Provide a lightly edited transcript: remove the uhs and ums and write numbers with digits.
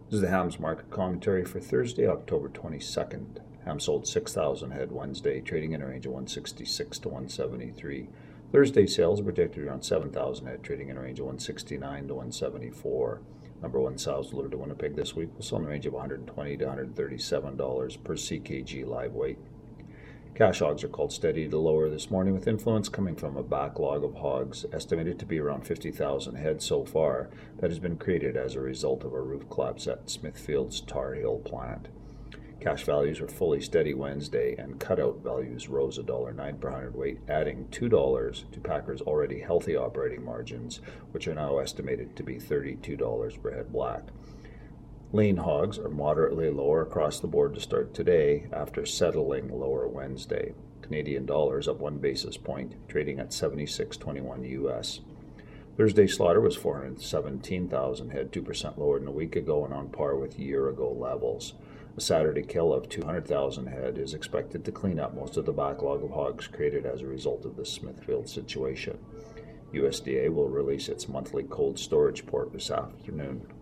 This is the hams market commentary for Thursday, October 22nd. Ham sold 6,000 head Wednesday, trading in a range of 166 to 173. Thursday sales are projected around 7,000 head, trading in a range of 169 to 174. Number one sows delivered to Winnipeg this week will sell in the range of $120 to $137 per CKG live weight. Cash hogs are called steady to lower this morning, with influence coming from a backlog of hogs estimated to be around 50,000 head so far that has been created as a result of a roof collapse at Smithfield's Tar Hill plant. Cash values were fully steady Wednesday, and cutout values rose $1.09 per hundredweight, adding $2 to Packers' already healthy operating margins, which are now estimated to be $32 per head black. Lean hogs are moderately lower across the board to start today after settling lower Wednesday. Canadian dollars up 1 basis point, trading at 76.21 US. Thursday slaughter was 417,000 head, 2% lower than a week ago and on par with year-ago levels. A Saturday kill of 200,000 head is expected to clean up most of the backlog of hogs created as a result of the Smithfield situation. USDA will release its monthly cold storage report this afternoon.